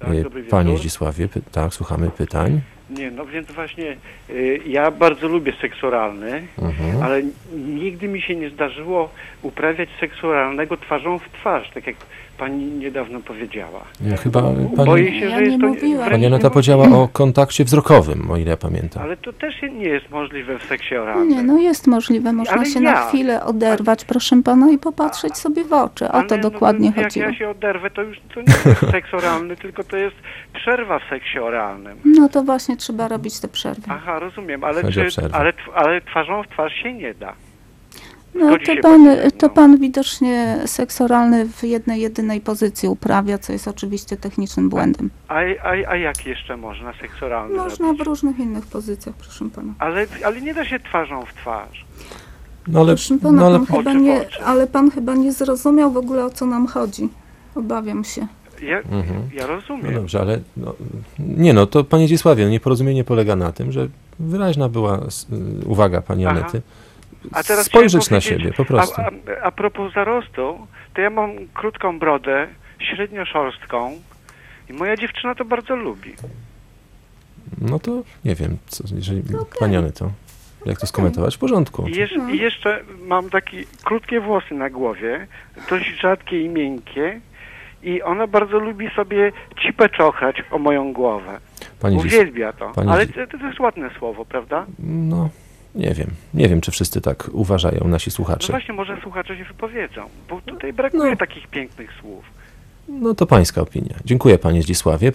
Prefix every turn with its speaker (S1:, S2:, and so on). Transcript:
S1: Tak, dobry wieczór.
S2: Panie Zdzisławie, tak, słuchamy pytań.
S1: Nie, no więc właśnie ja bardzo lubię seks oralny, ale nigdy mi się nie zdarzyło uprawiać seksu oralnego twarzą w twarz, tak jak pani niedawno powiedziała.
S2: Chyba
S1: Boję się, że jest to
S3: mówiłam.
S2: pani Aneta powiedziała o kontakcie wzrokowym, o ile ja pamiętam.
S1: Ale to też nie jest możliwe w seksie oralnym.
S3: Nie, no jest możliwe. Można
S1: Ale
S3: się
S1: ja.
S3: na chwilę oderwać, proszę pana, i popatrzeć sobie w oczy. O to
S1: Ale
S3: dokładnie
S1: jak
S3: chodziło.
S1: ja się oderwę, to już to nie jest seks oralny, tylko to jest przerwa w seksie oralnym.
S3: No to właśnie trzeba robić te przerwy.
S1: Aha, rozumiem,
S2: Chodzi o przerwę.
S1: ale twarzą w twarz się nie da.
S3: No
S1: Zgodzi się
S3: to
S1: pani ze mną.
S3: to pan widocznie seks oralny w jednej, jedynej pozycji uprawia, co jest oczywiście technicznym błędem.
S1: A jak jeszcze można seks oralny
S3: Można
S1: robić?
S3: w różnych innych pozycjach, proszę pana.
S1: Ale nie da się twarzą w twarz.
S2: No ale,
S3: Proszę pana,
S2: no, ale
S3: pan chyba
S1: Oczy w
S3: nie,
S1: oczy.
S3: ale pan chyba nie zrozumiał w ogóle, o co nam chodzi. Obawiam się.
S1: Ja
S2: no
S1: rozumiem.
S2: dobrze, ale nie no, to panie Zdzisławie, nieporozumienie polega na tym, że wyraźna była uwaga pani
S1: Aha.
S2: Anety.
S1: A teraz
S2: Spojrzeć
S1: chciałem
S2: na siebie, po prostu.
S1: A propos zarostu, to ja mam krótką brodę, średnio szorstką i moja dziewczyna to bardzo lubi.
S2: No to nie wiem, jeżeli pani Aneto, jak to skomentować? W porządku.
S1: I jeszcze mam takie krótkie włosy na głowie, dość rzadkie i miękkie i ona bardzo lubi sobie cipę czochrać o moją głowę. Uwielbia to. Ale to jest ładne słowo, prawda?
S2: No, nie wiem, czy wszyscy tak uważają, nasi
S1: No
S2: słuchacze.
S1: właśnie, może słuchacze się wypowiedzą, bo tutaj brakuje takich pięknych słów.
S2: No to pańska opinia. Dziękuję panie Zdzisławie.